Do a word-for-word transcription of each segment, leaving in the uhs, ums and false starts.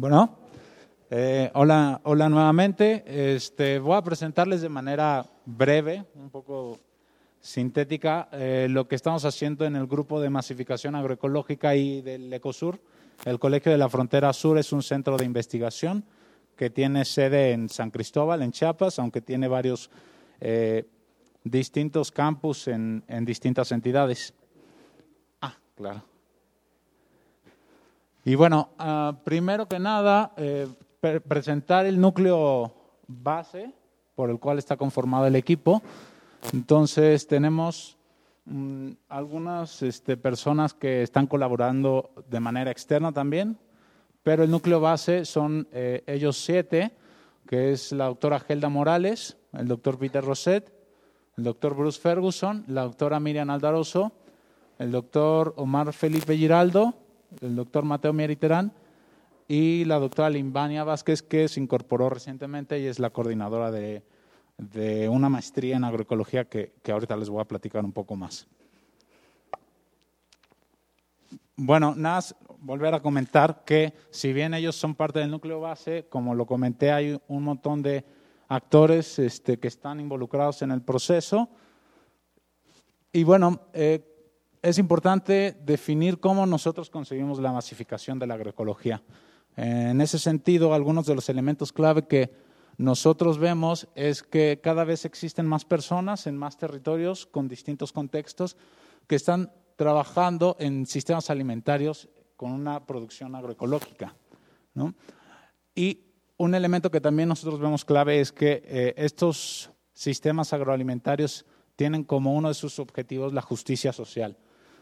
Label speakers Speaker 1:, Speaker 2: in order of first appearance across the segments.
Speaker 1: Bueno, eh, hola, hola nuevamente. Este, voy a presentarles de manera breve, un poco sintética, eh, lo que estamos haciendo en el grupo de masificación agroecológica y del Ecosur. El Colegio de la Frontera Sur es un centro de investigación que tiene sede en San Cristóbal, en Chiapas, aunque tiene varios eh, distintos campus en, en distintas entidades. Ah, claro. Y bueno, uh, primero que nada, eh, pre presentar el núcleo base por el cual está conformado el equipo. Entonces, tenemos um, algunas este, personas que están colaborando de manera externa también, pero el núcleo base son eh, ellos siete, que es la doctora Gelda Morales, el doctor Peter Roset, el doctor Bruce Ferguson, la doctora Miriam Aldaroso, el doctor Omar Felipe Giraldo, el doctor Mateo Mieriterán y la doctora Limbania Vázquez, que se incorporó recientemente y es la coordinadora de, de una maestría en agroecología que, que ahorita les voy a platicar un poco más. Bueno, nada, volver a comentar que si bien ellos son parte del núcleo base, como lo comenté, hay un montón de actores este, que están involucrados en el proceso. Y bueno, eh, es importante definir cómo nosotros conseguimos la masificación de la agroecología. En ese sentido, algunos de los elementos clave que nosotros vemos es que cada vez existen más personas en más territorios con distintos contextos que están trabajando en sistemas alimentarios con una producción agroecológica, ¿no? Y un elemento que también nosotros vemos clave es que eh, estos sistemas agroalimentarios tienen como uno de sus objetivos la justicia social.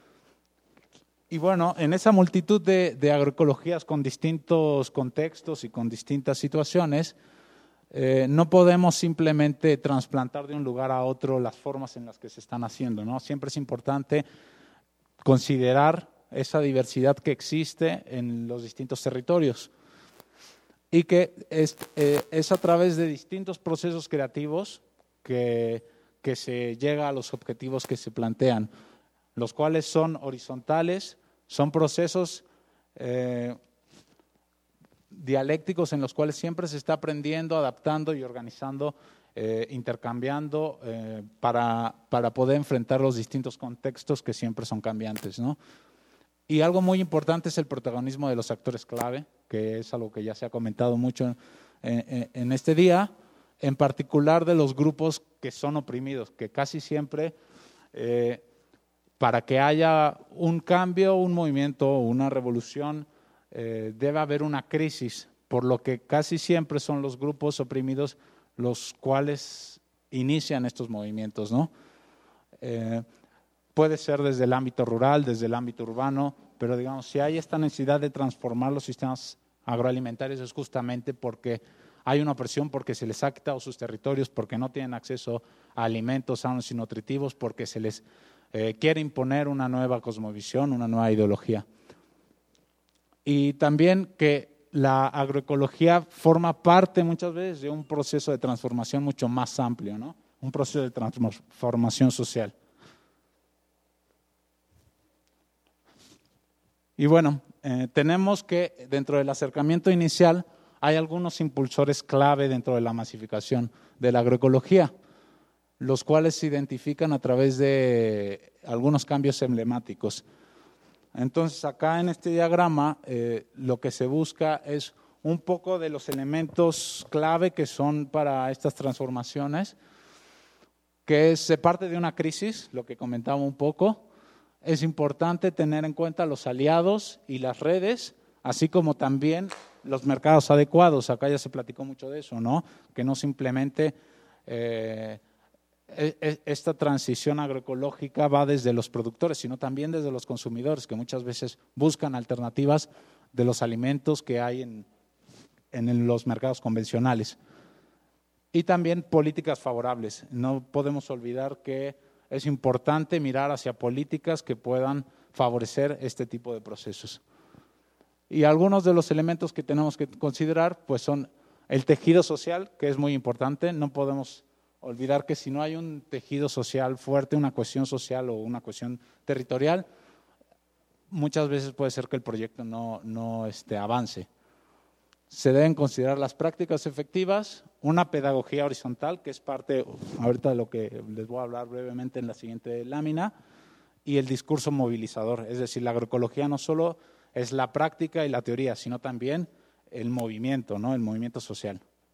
Speaker 1: Y bueno, en esa multitud de, de agroecologías con distintos contextos y con distintas situaciones, eh, no podemos simplemente trasplantar de un lugar a otro las formas en las que se están haciendo, ¿no? Siempre es importante considerar esa diversidad que existe en los distintos territorios y que es, eh, es a través de distintos procesos creativos que, que se llega a los objetivos que se plantean, los cuales son horizontales, son procesos eh, dialécticos en los cuales siempre se está aprendiendo, adaptando y organizando, eh, intercambiando eh, para, para poder enfrentar los distintos contextos que siempre son cambiantes, ¿no? Y algo muy importante es el protagonismo de los actores clave, que es algo que ya se ha comentado mucho en, en, en este día, en particular de los grupos que son oprimidos, que casi siempre eh, para que haya un cambio, un movimiento, una revolución, eh, debe haber una crisis, por lo que casi siempre son los grupos oprimidos los cuales inician estos movimientos, ¿no? Eh, puede ser desde el ámbito rural, desde el ámbito urbano, pero digamos, si hay esta necesidad de transformar los sistemas agroalimentarios es justamente porque hay una opresión, porque se les ha quitado sus territorios, porque no tienen acceso a alimentos sanos y nutritivos, porque se les Eh, quiere imponer una nueva cosmovisión, una nueva ideología. Y también que la agroecología forma parte muchas veces de un proceso de transformación mucho más amplio, ¿no? Un proceso de transformación social. Y bueno, eh, tenemos que dentro del acercamiento inicial hay algunos impulsores clave dentro de la masificación de la agroecología, los cuales se identifican a través de algunos cambios emblemáticos. Entonces, acá en este diagrama, eh, lo que se busca es un poco de los elementos clave que son para estas transformaciones, que es, se parte de una crisis, lo que comentaba un poco. Es importante tener en cuenta los aliados y las redes, así como también los mercados adecuados. Acá ya se platicó mucho de eso, ¿no? Que no simplemente Eh, esta transición agroecológica va desde los productores, sino también desde los consumidores, que muchas veces buscan alternativas de los alimentos que hay en, en los mercados convencionales. Y también políticas favorables. No podemos olvidar que es importante mirar hacia políticas que puedan favorecer este tipo de procesos. Y algunos de los elementos que tenemos que considerar pues son el tejido social, que es muy importante. No podemos olvidar que si no hay un tejido social fuerte, una cohesión social o una cohesión territorial, muchas veces puede ser que el proyecto no, no este, avance. Se deben considerar las prácticas efectivas, una pedagogía horizontal, que es parte ahorita de lo que les voy a hablar brevemente en la siguiente lámina, y el discurso movilizador. Es decir, la agroecología no solo es la práctica y la teoría, sino también el movimiento, ¿no? El movimiento social.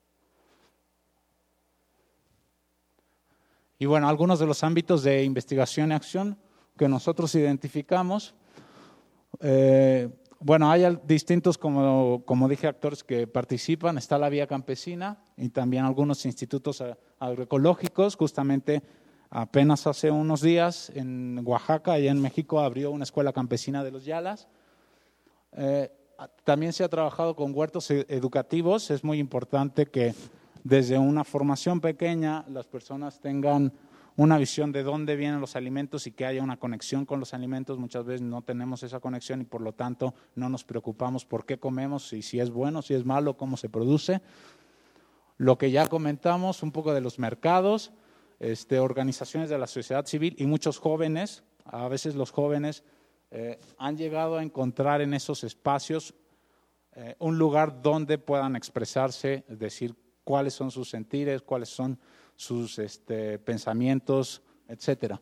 Speaker 1: Y bueno, algunos de los ámbitos de investigación y acción que nosotros identificamos. Eh, bueno, hay distintos, como, como dije, actores que participan. Está la Vía Campesina y también algunos institutos agroecológicos. Justamente apenas hace unos días en Oaxaca, allá en México, abrió una escuela campesina de los Yalas. Eh, también se ha trabajado con huertos educativos. Es muy importante que desde una formación pequeña las personas tengan una visión de dónde vienen los alimentos y que haya una conexión con los alimentos. Muchas veces no tenemos esa conexión y por lo tanto no nos preocupamos por qué comemos y si es bueno, si es malo, cómo se produce. Lo que ya comentamos, un poco de los mercados, este, organizaciones de la sociedad civil y muchos jóvenes, a veces los jóvenes eh, han llegado a encontrar en esos espacios eh, un lugar donde puedan expresarse, es decir, cuáles son sus sentires, cuáles son sus este, pensamientos, etcétera.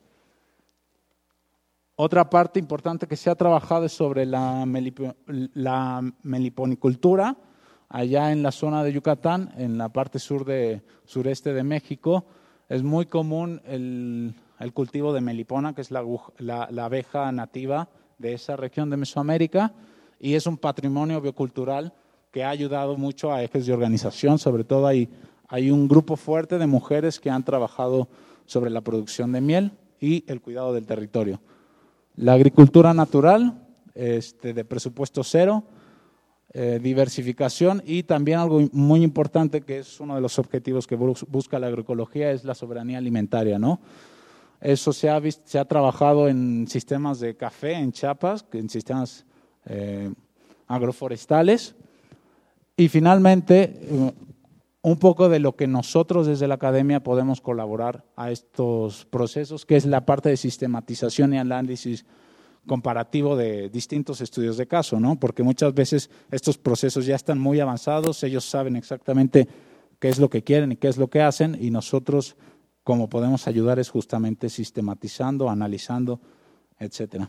Speaker 1: Otra parte importante que se ha trabajado es sobre la, melipo, la meliponicultura, allá en la zona de Yucatán, en la parte sur de, sureste de México. Es muy común el, el cultivo de melipona, que es la, la, la abeja nativa de esa región de Mesoamérica, y es un patrimonio biocultural que ha ayudado mucho a ejes de organización. Sobre todo hay, hay un grupo fuerte de mujeres que han trabajado sobre la producción de miel y el cuidado del territorio. La agricultura natural, este, de presupuesto cero, eh, diversificación y también algo muy importante que es uno de los objetivos que busca la agroecología es la soberanía alimentaria, ¿no? Eso se ha, visto, se ha trabajado en sistemas de café en Chiapas, en sistemas eh, agroforestales. Y finalmente, un poco de lo que nosotros desde la academia podemos colaborar a estos procesos, que es la parte de sistematización y análisis comparativo de distintos estudios de caso, ¿no? Porque muchas veces estos procesos ya están muy avanzados, ellos saben exactamente qué es lo que quieren y qué es lo que hacen, y nosotros, como podemos ayudar, es justamente sistematizando, analizando, etcétera.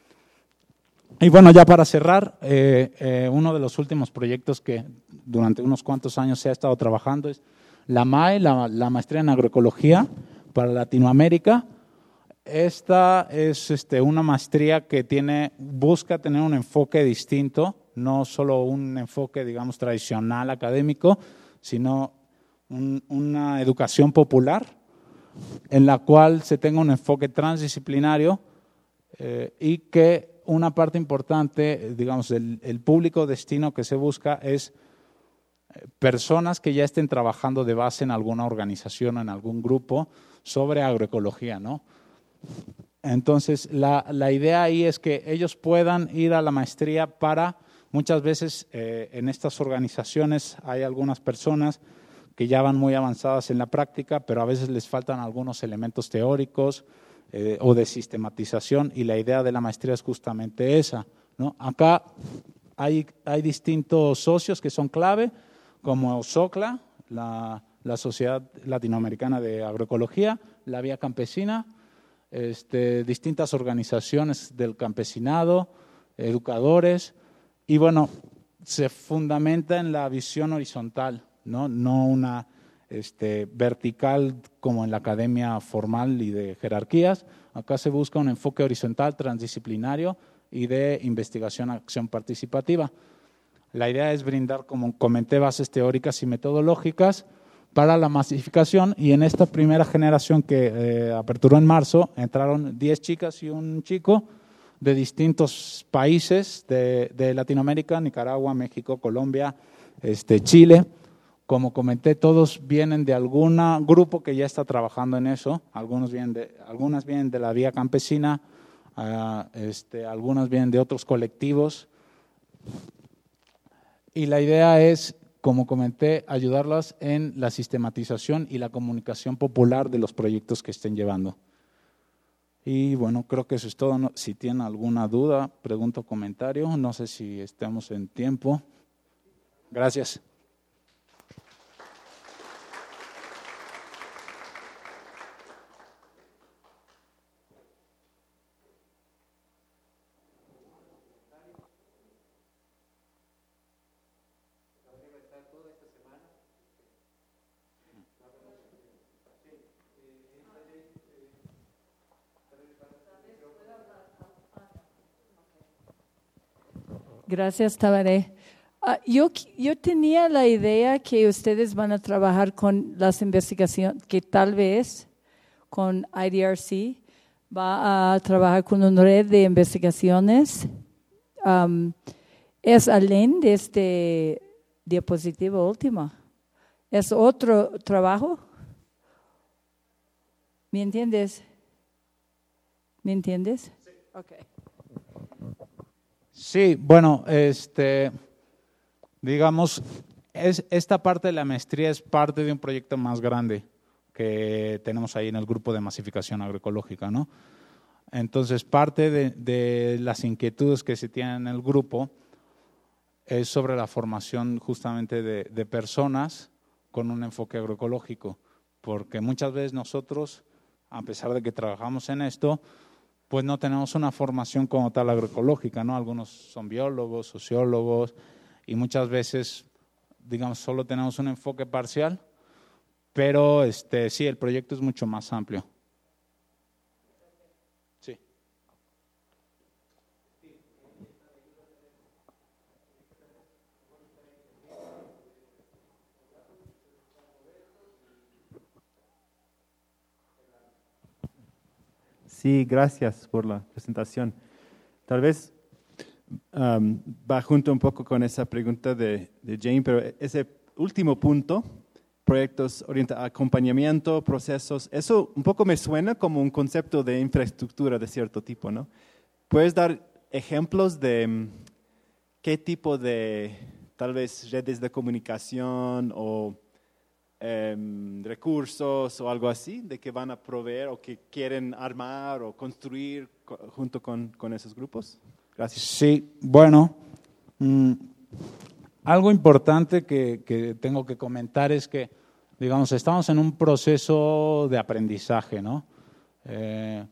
Speaker 1: Y bueno, ya para cerrar, eh, eh, uno de los últimos proyectos que durante unos cuantos años se ha estado trabajando es la M A E, la, la Maestría en Agroecología para Latinoamérica. Esta es este, una maestría que tiene, busca tener un enfoque distinto, no solo un enfoque, digamos, tradicional académico, sino un, una educación popular en la cual se tenga un enfoque transdisciplinario eh, y que una parte importante, digamos, el, el público destino que se busca es personas que ya estén trabajando de base en alguna organización o en algún grupo sobre agroecología, ¿no? Entonces, la, la idea ahí es que ellos puedan ir a la maestría para, muchas veces eh, en estas organizaciones hay algunas personas que ya van muy avanzadas en la práctica, pero a veces les faltan algunos elementos teóricos eh, o de sistematización, y la idea de la maestría es justamente esa, ¿no? Acá hay, hay distintos socios que son clave, como SOCLA, la, la Sociedad Latinoamericana de Agroecología, la Vía Campesina, Este, distintas organizaciones del campesinado, educadores, y bueno, se fundamenta en la visión horizontal, no, no una este, vertical como en la academia formal y de jerarquías. Acá se busca un enfoque horizontal, transdisciplinario y de investigación, acción participativa. La idea es brindar, como comenté, bases teóricas y metodológicas para la masificación, y en esta primera generación que eh, aperturó en marzo entraron diez chicas y un chico de distintos países de, de Latinoamérica, Nicaragua, México, Colombia, este, Chile. Como comenté, todos vienen de algún grupo que ya está trabajando en eso, algunos vienen de, algunas vienen de la Vía Campesina, uh, este, algunas vienen de otros colectivos, y la idea es, como comenté, ayudarlas en la sistematización y la comunicación popular de los proyectos que estén llevando. Y bueno, creo que eso es todo. No, si tienen alguna duda, pregunta o comentario, no sé si estamos en tiempo. Gracias.
Speaker 2: Gracias, Tabaré. Uh, yo, yo tenía la idea que ustedes van a trabajar con las investigaciones, que tal vez con I D R C va a trabajar con una red de investigaciones. Um, es além de este diapositivo último. ¿Es otro trabajo? ¿Me entiendes? ¿Me entiendes? Sí. Okay.
Speaker 1: Sí, bueno, este, digamos, es, esta parte de la maestría es parte de un proyecto más grande que tenemos ahí en el grupo de masificación agroecológica, ¿no? Entonces, parte de, de las inquietudes que se tienen en el grupo es sobre la formación justamente de, de personas con un enfoque agroecológico, porque muchas veces nosotros, a pesar de que trabajamos en esto, pues no tenemos una formación como tal agroecológica, ¿no? Algunos son biólogos, sociólogos, y muchas veces, digamos, solo tenemos un enfoque parcial, pero este, sí, el proyecto es mucho más amplio. Sí.
Speaker 3: Sí, gracias por la presentación. Tal vez um, va junto un poco con esa pregunta de, de Jane, pero ese último punto, proyectos orientados a acompañamiento, procesos, eso un poco me suena como un concepto de infraestructura de cierto tipo, ¿no? ¿Puedes dar ejemplos de um, qué tipo de, tal vez, redes de comunicación o Um, recursos o algo así, de que van a proveer o que quieren armar o construir co junto con, con esos grupos? Gracias.
Speaker 1: Sí, bueno, mmm, algo importante que, que tengo que comentar es que, digamos, estamos en un proceso de aprendizaje, ¿no? Eh,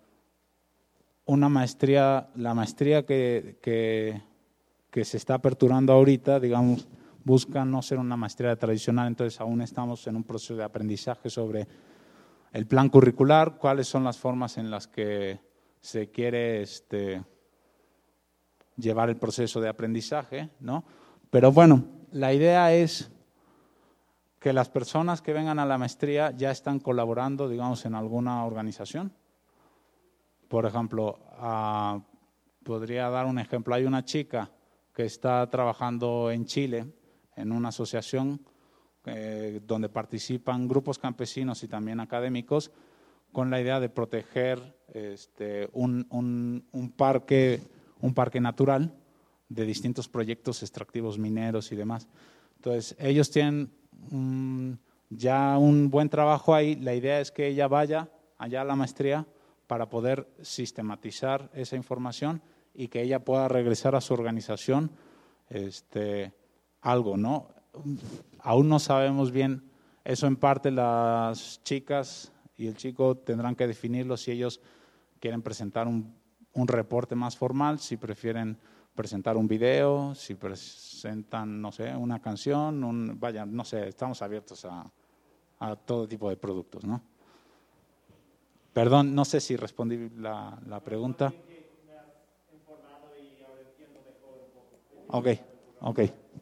Speaker 1: una maestría, la maestría que, que, que se está aperturando ahorita, digamos, busca no ser una maestría tradicional, entonces aún estamos en un proceso de aprendizaje sobre el plan curricular, cuáles son las formas en las que se quiere este, llevar el proceso de aprendizaje, ¿no? Pero bueno, la idea es que las personas que vengan a la maestría ya están colaborando, digamos, en alguna organización. Por ejemplo, uh, podría dar un ejemplo, hay una chica que está trabajando en Chile, en una asociación eh, donde participan grupos campesinos y también académicos con la idea de proteger este, un, un, un, parque, un parque natural de distintos proyectos extractivos mineros y demás. Entonces, ellos tienen um, ya un buen trabajo ahí. La idea es que ella vaya allá a la maestría para poder sistematizar esa información y que ella pueda regresar a su organización este, algo, ¿no? Aún no sabemos bien, eso en parte las chicas y el chico tendrán que definirlo si ellos quieren presentar un, un reporte más formal, si prefieren presentar un video, si presentan, no sé, una canción, un, vaya, no sé, estamos abiertos a, a todo tipo de productos, ¿no? Perdón, no sé si respondí la, la pregunta. Ok, ok.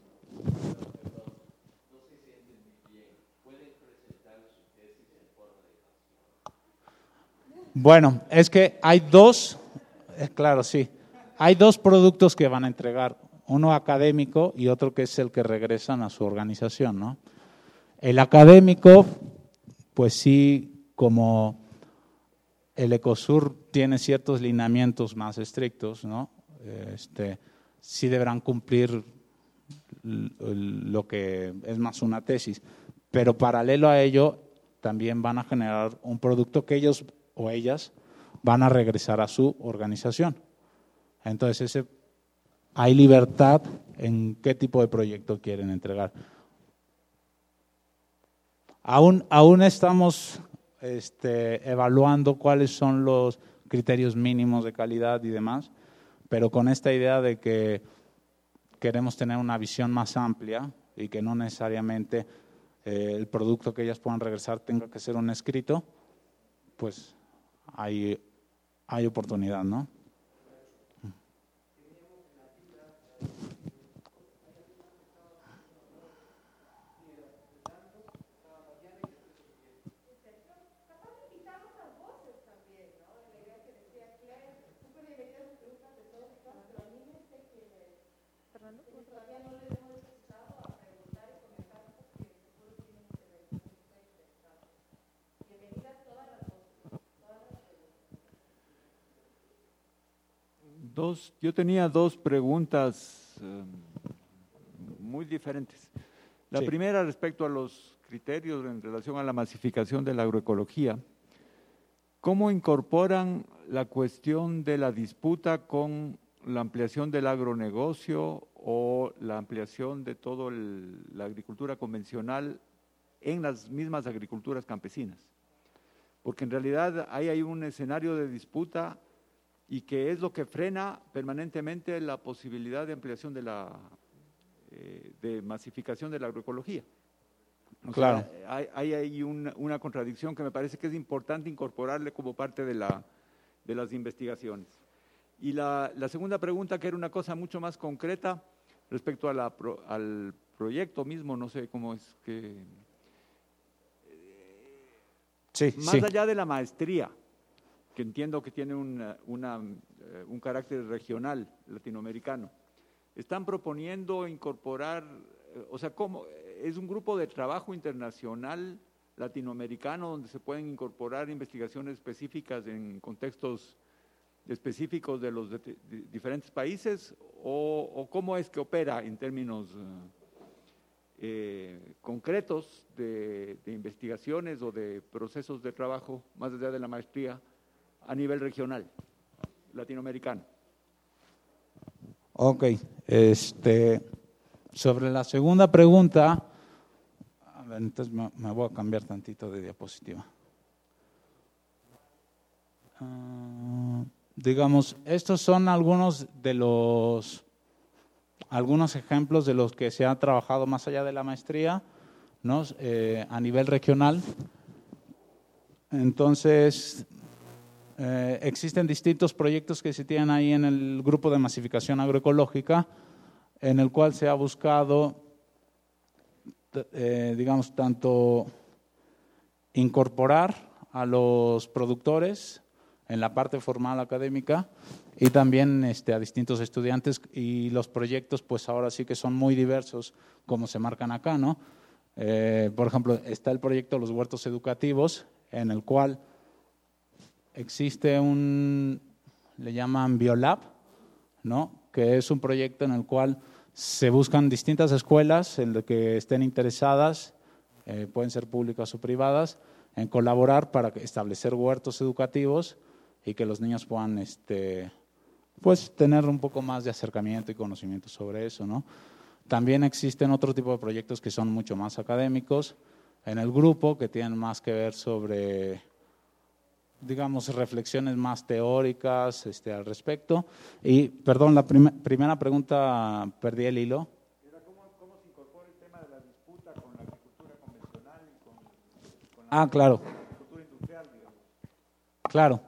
Speaker 1: Bueno, es que hay dos, eh, claro, sí, hay dos productos que van a entregar, uno académico y otro que es el que regresan a su organización, ¿no? El académico, pues sí, como el Ecosur tiene ciertos lineamientos más estrictos, ¿no? Este, sí deberán cumplir lo que es más una tesis, pero paralelo a ello también van a generar un producto que ellos o ellas van a regresar a su organización. Entonces, ese, hay libertad en qué tipo de proyecto quieren entregar. Aún, aún estamos este, evaluando cuáles son los criterios mínimos de calidad y demás, pero con esta idea de que queremos tener una visión más amplia y que no necesariamente eh, el producto que ellas puedan regresar tenga que ser un escrito, pues hay, hay oportunidad, ¿no?
Speaker 4: Dos, yo tenía dos preguntas eh, muy diferentes. La
Speaker 1: Sí.
Speaker 4: primera respecto a los criterios en relación a la masificación de la agroecología. ¿Cómo incorporan la cuestión de la disputa con la ampliación del agronegocio o la ampliación de toda la agricultura convencional en las mismas agriculturas campesinas? Porque en realidad ahí hay un escenario de disputa y que es lo que frena permanentemente la posibilidad de ampliación de la eh, de masificación de la agroecología. O
Speaker 1: Claro.
Speaker 4: sea, hay, hay ahí una, una contradicción que me parece que es importante incorporarle como parte de, la, de las investigaciones. Y la, la segunda pregunta, que era una cosa mucho más concreta respecto a la, pro, al proyecto mismo, no sé cómo es que…
Speaker 1: Sí,
Speaker 4: Más
Speaker 1: sí.
Speaker 4: allá de la maestría, que entiendo que tiene una, una, eh, un carácter regional latinoamericano, están proponiendo incorporar, eh, o sea, ¿cómo? Es un grupo de trabajo internacional latinoamericano donde se pueden incorporar investigaciones específicas en contextos específicos de los de, de diferentes países, o, o cómo es que opera en términos eh, concretos de, de investigaciones o de procesos de trabajo, más allá de la maestría, a nivel regional, latinoamericano.
Speaker 1: Ok, este, sobre la segunda pregunta, a ver, entonces me, me voy a cambiar tantito de diapositiva. Uh, digamos, estos son algunos de los, algunos ejemplos de los que se ha trabajado más allá de la maestría, ¿no? Eh, a nivel regional. Entonces, Eh, existen distintos proyectos que se tienen ahí en el grupo de masificación agroecológica, en el cual se ha buscado, eh, digamos, tanto incorporar a los productores en la parte formal académica y también este, a distintos estudiantes, y los proyectos pues ahora sí que son muy diversos como se marcan acá, ¿no? Eh, por ejemplo, está el proyecto Los Huertos Educativos, en el cual existe un, le llaman Biolab, ¿no? Que es un proyecto en el cual se buscan distintas escuelas en las que estén interesadas, eh, pueden ser públicas o privadas, en colaborar para establecer huertos educativos y que los niños puedan este, pues, tener un poco más de acercamiento y conocimiento sobre eso, ¿no? También existen otro tipo de proyectos que son mucho más académicos en el grupo, que tienen más que ver sobre, digamos, reflexiones más teóricas este, al respecto. Y, perdón, la prim primera pregunta, perdí el hilo.
Speaker 4: Era cómo, cómo se incorpora el tema de la disputa con la agricultura convencional y con, con la
Speaker 1: Ah, claro.
Speaker 4: agricultura industrial, digamos.
Speaker 1: Claro.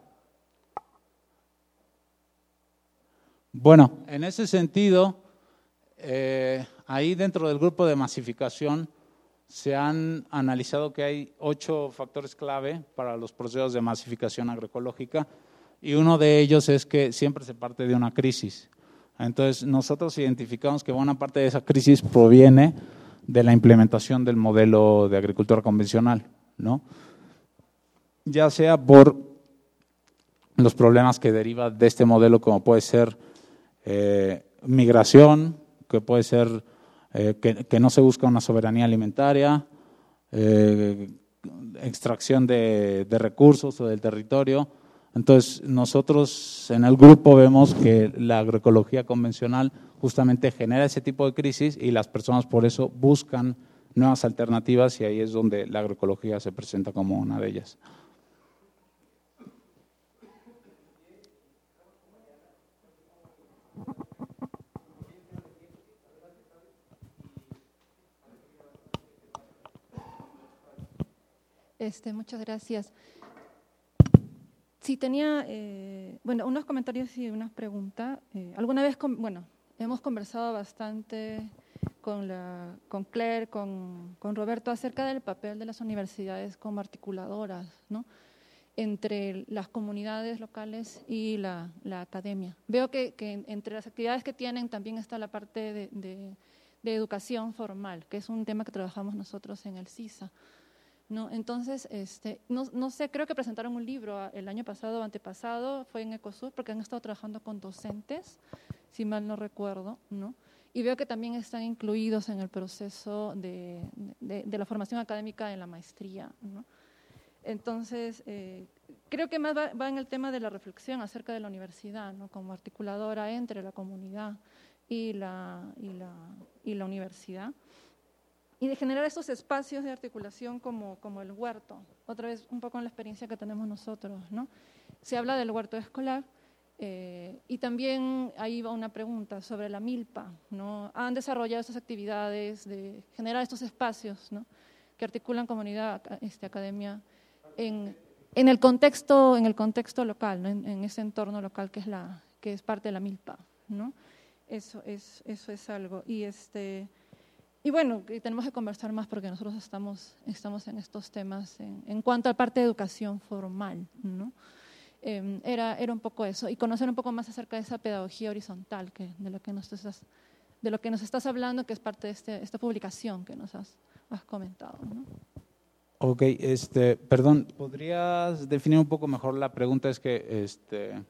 Speaker 1: Bueno, en ese sentido, eh, ahí dentro del grupo de masificación se han analizado que hay ocho factores clave para los procesos de masificación agroecológica, y uno de ellos es que siempre se parte de una crisis. Entonces, nosotros identificamos que buena parte de esa crisis proviene de la implementación del modelo de agricultura convencional, ¿no? Ya sea por los problemas que derivan de este modelo, como puede ser eh, migración, que puede ser eh, que, que no se busca una soberanía alimentaria, eh, extracción de, de recursos o del territorio. Entonces, nosotros en el grupo vemos que la agroecología convencional justamente genera ese tipo de crisis y las personas por eso buscan nuevas alternativas y ahí es donde la agroecología se presenta como una de ellas.
Speaker 5: Este, muchas gracias. Sí, tenía, eh, bueno, unos comentarios y unas preguntas. Eh, alguna vez, con, bueno, hemos conversado bastante con, la, con Claire, con, con Roberto, acerca del papel de las universidades como articuladoras, ¿no?, entre las comunidades locales y la, la academia. Veo que, que entre las actividades que tienen también está la parte de, de, de educación formal, que es un tema que trabajamos nosotros en el CISA. No, entonces, este, no, no sé, creo que presentaron un libro el año pasado o antepasado, fue en Ecosur, porque han estado trabajando con docentes, si mal no recuerdo, ¿no? Y veo que también están incluidos en el proceso de, de, de la formación académica en la maestría, ¿no? Entonces, eh, creo que más va, va en el tema de la reflexión acerca de la universidad, ¿no?, como articuladora entre la comunidad y la, y la, y la universidad. Y de generar estos espacios de articulación como, como el huerto, otra vez un poco en la experiencia que tenemos nosotros, ¿no? Se habla del huerto escolar eh, y también ahí va una pregunta sobre la milpa, ¿no? Han desarrollado estas actividades de generar estos espacios, ¿no?, que articulan comunidad, este, academia, en, en, el contexto, en el contexto local, ¿no?, en, en ese entorno local que es, la, que es parte de la milpa, ¿no? Eso es, eso es algo. Y este… Y bueno, tenemos que conversar más porque nosotros estamos, estamos en estos temas en, en cuanto a la parte de educación formal, ¿no? Eh, era, era un poco eso, y conocer un poco más acerca de esa pedagogía horizontal que, de, lo que nos estás, de lo que nos estás hablando, que es parte de este, esta publicación que nos has, has comentado, ¿no?
Speaker 1: Ok, este, perdón, ¿podrías definir un poco mejor la pregunta? Es que… este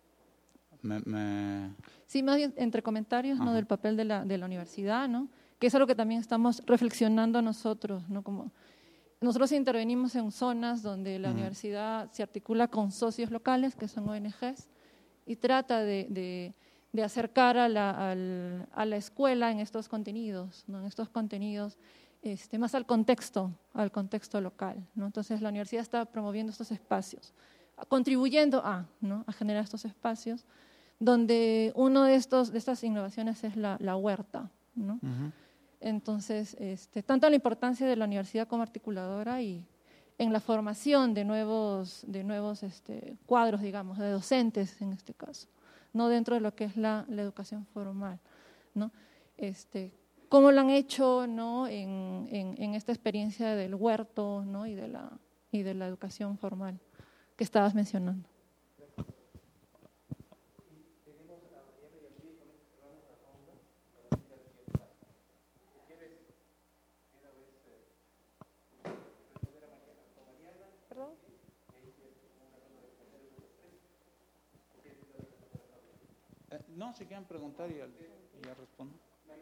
Speaker 1: me, me…
Speaker 5: Sí, más bien entre comentarios, ¿no?, del papel de la, de la universidad, ¿no?, que es algo que también estamos reflexionando nosotros, ¿no? Como nosotros intervenimos en zonas donde la uh-huh. universidad se articula con socios locales, que son O N Ges, y trata de, de, de acercar a la, al, a la escuela en estos contenidos, ¿no?, en estos contenidos este, más al contexto, al contexto local, ¿no? Entonces la universidad está promoviendo estos espacios, contribuyendo a, ¿no?, a generar estos espacios, donde uno de, estos, de estas innovaciones es la, la huerta, ¿no? Uh-huh. Entonces, este, tanto la importancia de la universidad como articuladora y en la formación de nuevos, de nuevos este, cuadros, digamos, de docentes en este caso, no dentro de lo que es la, la educación formal, ¿no? Este, ¿cómo lo han hecho, ¿no?, en, en, en esta experiencia del huerto, ¿no?, y de la, y de la educación formal que estabas mencionando?
Speaker 1: No, si quieren preguntar y ya, y ya respondo.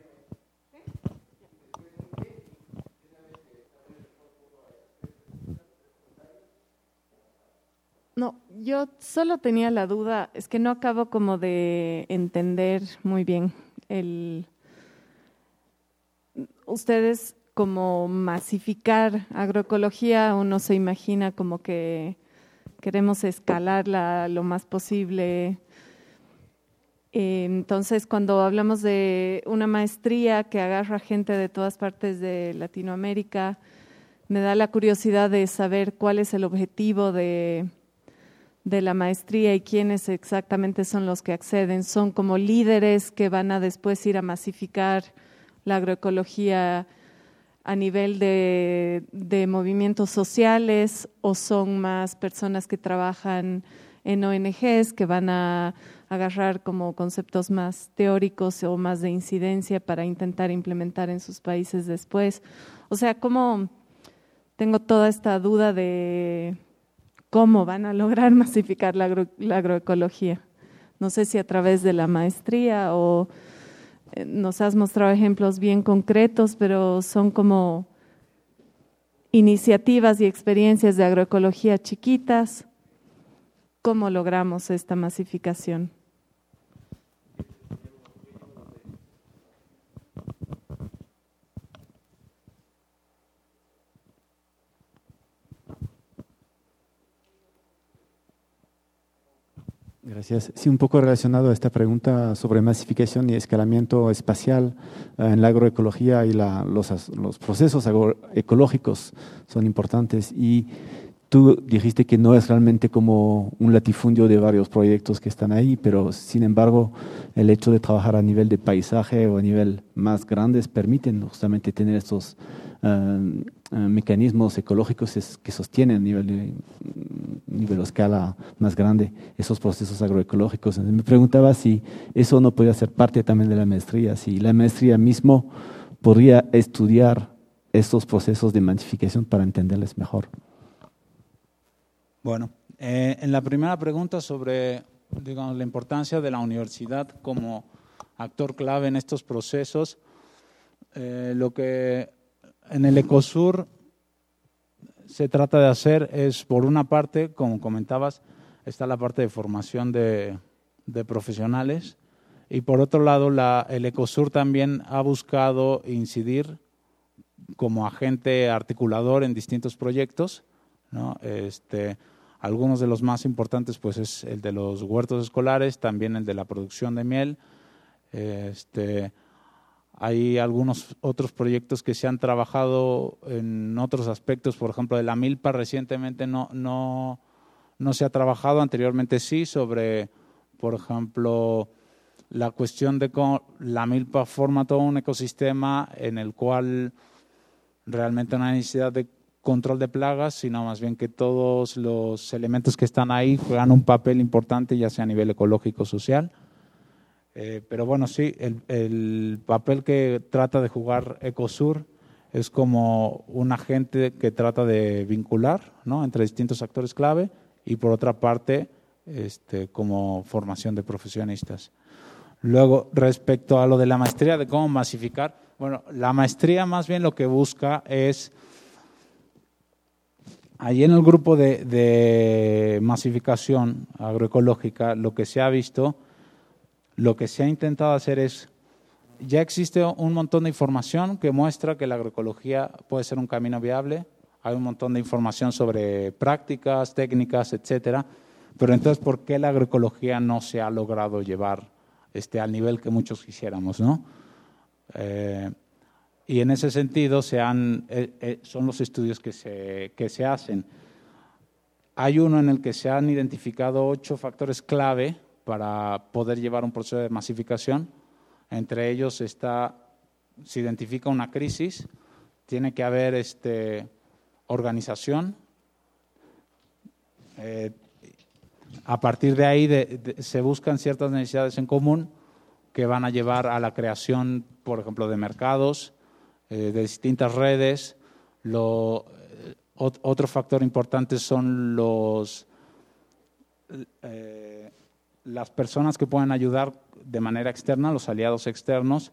Speaker 6: No, yo solo tenía la duda, es que no acabo como de entender muy bien el… Ustedes como masificar agroecología, uno se imagina como que queremos escalarla lo más posible. Entonces, cuando hablamos de una maestría que agarra gente de todas partes de Latinoamérica, me da la curiosidad de saber cuál es el objetivo de, de la maestría y quiénes exactamente son los que acceden. ¿Son como líderes que van a después ir a masificar la agroecología a nivel de, de movimientos sociales, o son más personas que trabajan en O N Ges que van a agarrar como conceptos más teóricos o más de incidencia para intentar implementar en sus países después? O sea, ¿cómo? Tengo toda esta duda de cómo van a lograr masificar la, agro, la agroecología. No sé si a través de la maestría o eh, nos has mostrado ejemplos bien concretos, pero son como iniciativas y experiencias de agroecología chiquitas. ¿Cómo logramos esta masificación?
Speaker 7: Gracias. Sí, un poco relacionado a esta pregunta sobre masificación y escalamiento espacial eh, en la agroecología y la, los, los procesos agroecológicos son importantes. Y tú dijiste que no es realmente como un latifundio de varios proyectos que están ahí, pero sin embargo el hecho de trabajar a nivel de paisaje o a nivel más grandes permiten justamente tener estos uh, uh, mecanismos ecológicos es, que sostienen a nivel de, nivel de escala más grande esos procesos agroecológicos. Me preguntaba si eso no podía ser parte también de la maestría, si la maestría mismo podría estudiar estos procesos de masificación para entenderles mejor.
Speaker 1: Bueno, eh, en la primera pregunta sobre, digamos, la importancia de la universidad como actor clave en estos procesos, eh, lo que en el Ecosur se trata de hacer es, por una parte, como comentabas, está la parte de formación de, de profesionales y por otro lado, la, el Ecosur también ha buscado incidir como agente articulador en distintos proyectos, ¿no? Este, algunos de los más importantes pues es el de los huertos escolares, también el de la producción de miel. Este, hay algunos otros proyectos que se han trabajado en otros aspectos, por ejemplo, de la milpa recientemente no, no, no se ha trabajado, anteriormente sí, sobre, por ejemplo, la cuestión de cómo la milpa forma todo un ecosistema en el cual realmente no hay necesidad de control de plagas, sino más bien que todos los elementos que están ahí juegan un papel importante, ya sea a nivel ecológico o social. Eh, pero bueno, sí, el, el papel que trata de jugar Ecosur es como un agente que trata de vincular, ¿no?, entre distintos actores clave y por otra parte este, como formación de profesionistas. Luego, respecto a lo de la maestría, de cómo masificar, bueno, la maestría más bien lo que busca es, allí en el grupo de, de masificación agroecológica, lo que se ha visto, lo que se ha intentado hacer es, ya existe un montón de información que muestra que la agroecología puede ser un camino viable, hay un montón de información sobre prácticas, técnicas, etcétera, pero entonces, ¿por qué la agroecología no se ha logrado llevar este, al nivel que muchos quisiéramos, ¿no? Eh, Y en ese sentido se han, eh, eh, son los estudios que se, que se hacen. Hay uno en el que se han identificado ocho factores clave para poder llevar un proceso de masificación. Entre ellos está, se identifica una crisis, tiene que haber este, organización. Eh, a partir de ahí de, de, se buscan ciertas necesidades en común que van a llevar a la creación, por ejemplo, de mercados, de distintas redes. Lo, otro factor importante son los, eh, las personas que pueden ayudar de manera externa, los aliados externos,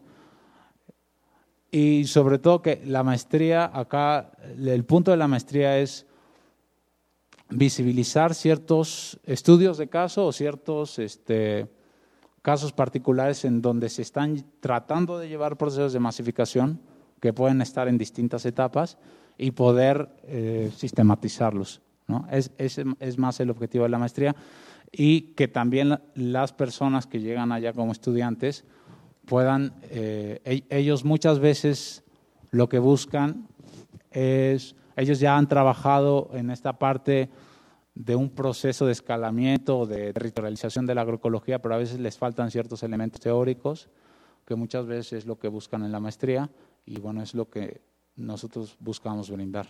Speaker 1: y sobre todo que la maestría, acá el punto de la maestría es visibilizar ciertos estudios de caso o ciertos este, casos particulares en donde se están tratando de llevar procesos de masificación que pueden estar en distintas etapas y poder eh, sistematizarlos, ¿no? Es, es, es más el objetivo de la maestría y que también las personas que llegan allá como estudiantes puedan, eh, ellos muchas veces lo que buscan es, ellos ya han trabajado en esta parte de un proceso de escalamiento o de territorialización de la agroecología, pero a veces les faltan ciertos elementos teóricos que muchas veces es lo que buscan en la maestría. Y bueno, es lo que nosotros buscamos brindar.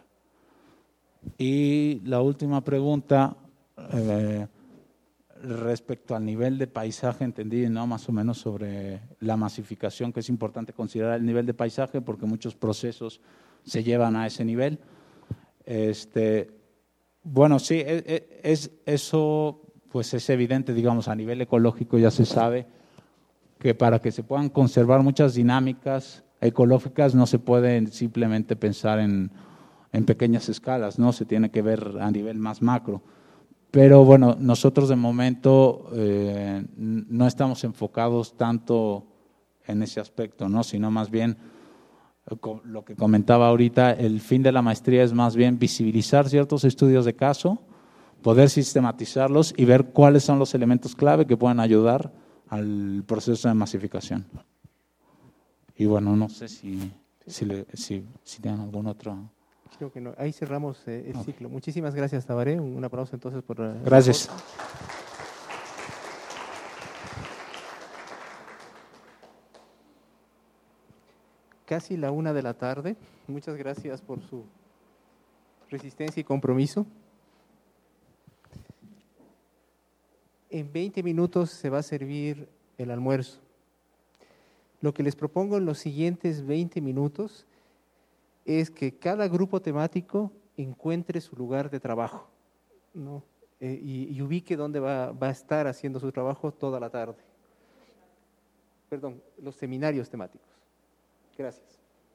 Speaker 1: Y la última pregunta, eh, respecto al nivel de paisaje, entendí, ¿no?, más o menos sobre la masificación, que es importante considerar el nivel de paisaje porque muchos procesos se llevan a ese nivel. Este, bueno, sí, es, es, eso pues es evidente, digamos, a nivel ecológico ya se sabe que para que se puedan conservar muchas dinámicas ecológicas no se puede simplemente pensar en, en pequeñas escalas, ¿no? Se tiene que ver a nivel más macro. Pero bueno, nosotros de momento eh, no estamos enfocados tanto en ese aspecto, ¿no?, sino más bien lo que comentaba ahorita, el fin de la maestría es más bien visibilizar ciertos estudios de caso poder sistematizarlos y ver cuáles son los elementos clave que puedan ayudar al proceso de masificación. Y bueno, no sé si, si, le, si, si tienen algún otro.
Speaker 8: Creo que no. Ahí cerramos eh, el
Speaker 1: Okay.
Speaker 8: ciclo. Muchísimas gracias, Tabaré. Un, un aplauso entonces por... Uh,
Speaker 1: Gracias.
Speaker 8: Casi la una de la tarde. Muchas gracias por su resistencia y compromiso. En veinte minutos se va a servir el almuerzo. Lo que les propongo en los siguientes veinte minutos es que cada grupo temático encuentre su lugar de trabajo, ¿no? eh, y, y ubique dónde va, va a estar haciendo su trabajo toda la tarde. Perdón, los seminarios temáticos. Gracias.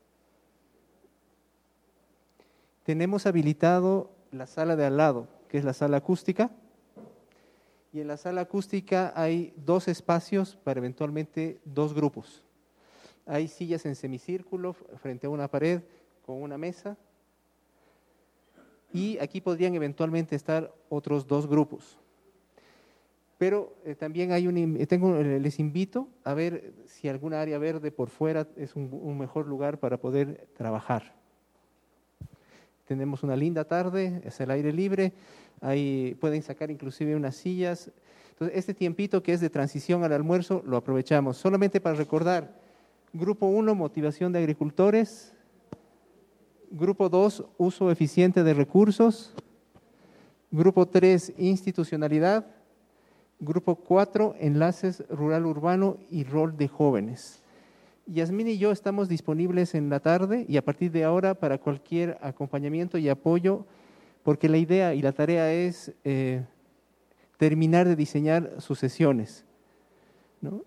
Speaker 8: Tenemos habilitado la sala de al lado, que es la sala acústica. Y en la sala acústica hay dos espacios para eventualmente dos grupos. Hay sillas en semicírculo frente a una pared con una mesa. Y aquí podrían eventualmente estar otros dos grupos. Pero eh, también hay un, tengo, les invito a ver si alguna área verde por fuera es un, un mejor lugar para poder trabajar. Tenemos una linda tarde, es el aire libre, ahí pueden sacar inclusive unas sillas. Entonces, este tiempito que es de transición al almuerzo lo aprovechamos. Solamente para recordar, grupo uno, motivación de agricultores. Grupo dos, uso eficiente de recursos. Grupo tres, institucionalidad. Grupo cuatro, enlaces rural-urbano y rol de jóvenes. Yasmín y yo estamos disponibles en la tarde y a partir de ahora para cualquier acompañamiento y apoyo, porque la idea y la tarea es eh, terminar de diseñar sus sesiones.